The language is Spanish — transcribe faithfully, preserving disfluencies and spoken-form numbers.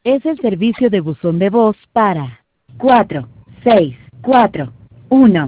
Es el servicio de buzón de voz para cuatro seis cuatro uno